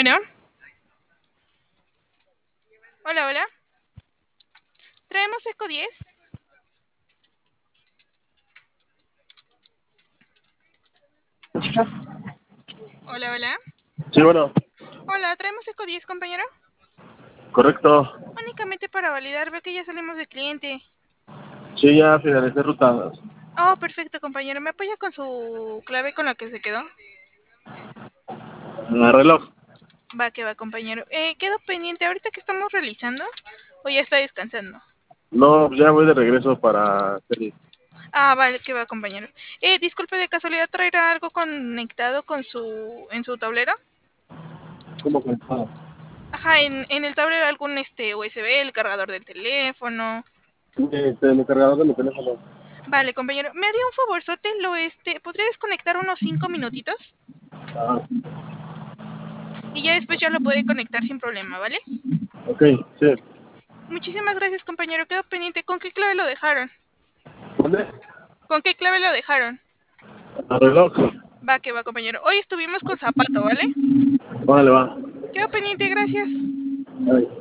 Bueno, hola, hola. Traemos Eco 10. Hola, hola. Sí, bueno, Hola, traemos Eco 10, compañero. correcto. Únicamente para validar, veo que ya salimos de cliente. Sí, ya finalicé ruta. Oh, perfecto, compañero. ¿Me apoya con su clave con la que se quedó? Reloj. Va, que va, compañero. Quedo pendiente ahorita que estamos realizando o ya está descansando. No, ya voy de regreso para Feliz. Ah, vale, que va, compañero. Disculpe, de casualidad traerá algo conectado con en su tablero. ¿Cómo que no? Ajá, en el tablero algún USB, el cargador del teléfono. Mi cargador de mi teléfono. Vale, compañero. Me haría un favorzote, ¿podría desconectar unos 5 minutitos? Ah, Y ya después ya lo puede conectar sin problema, ¿vale? ok, sí. Muchísimas gracias, compañero. Quedo pendiente. ¿Con qué clave lo dejaron? ¿Dónde? ¿Con qué clave lo dejaron? Reloj. Va, que va, compañero. Hoy estuvimos con zapato, ¿vale? Órale, va. Quedo pendiente, gracias. Ay.